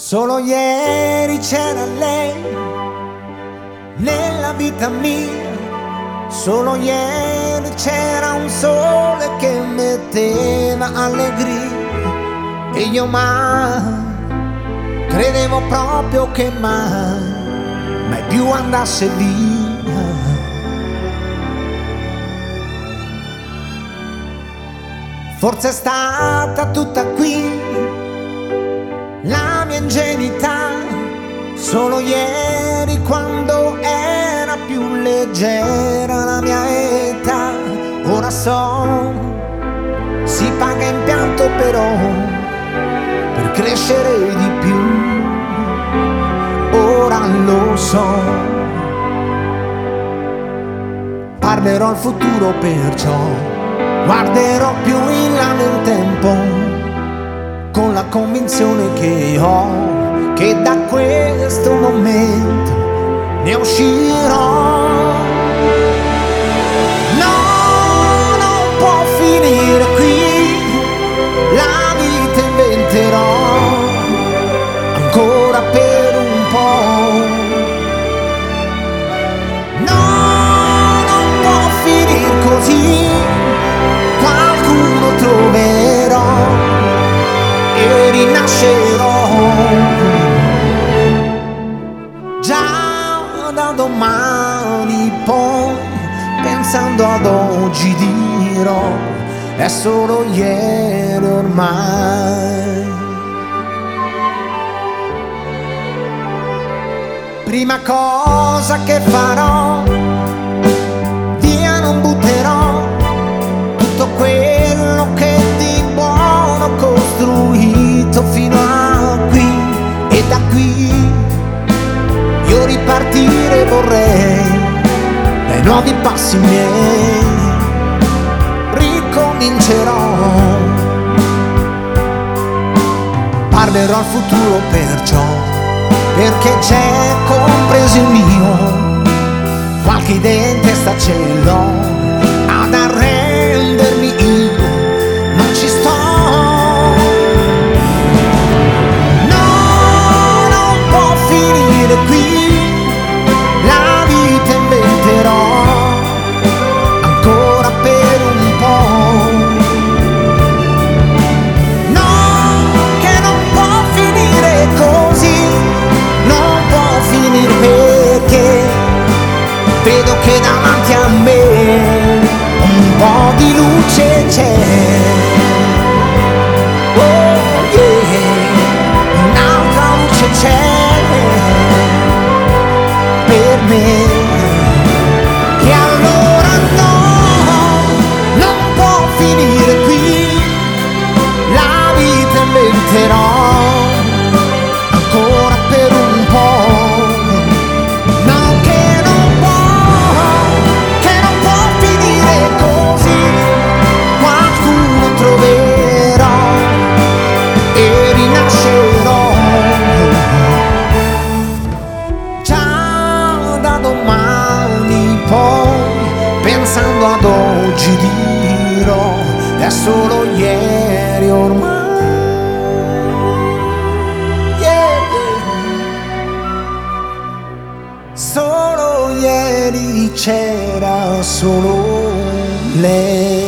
Solo ieri c'era lei nella vita mia, solo ieri c'era un sole che metteva allegria e io mai credevo proprio che mai più andasse via. Forse è stata tutta qui la mia ingenuità, solo ieri quando era più leggera la mia età. Ora so, si paga in pianto però per crescere di più. Ora lo so, parlerò al futuro perciò guarderò più in là nel tempo, con la convinzione che ho che da questo momento ne uscirò. No, non può finire qui, la vita inventerò ancora per un po'. No, non può finire così, qualcuno troverò e rinascerò. Già da domani poi, pensando ad oggi dirò, è solo ieri ormai. Prima cosa che farò, via non butterò tutto quello che di buono ho costruito fino a qui, e da qui io ripartire vorrei dai nuovi passi miei. Ricomincerò, parlerò al futuro perciò, perché c'è compreso il mio, qualche idea in testa ce l'ho, ad arrendermi io non ci sto. No, non può finire qui, la vita inventerò ancora per un po'. No, che non può finire così, non può finire perché vedo che davanti a me un po' di luce c'è. Oh yeah, un'altra luce c'è per me. E allora no, non può finire qui, la vita inventerò ancora per un po'. No, che non può finire così, qualcuno troverò e rinascerò. Già da domani poi, pensando ad oggi dirò, è solo ieri ormai. Solo ieri c'era solo lei.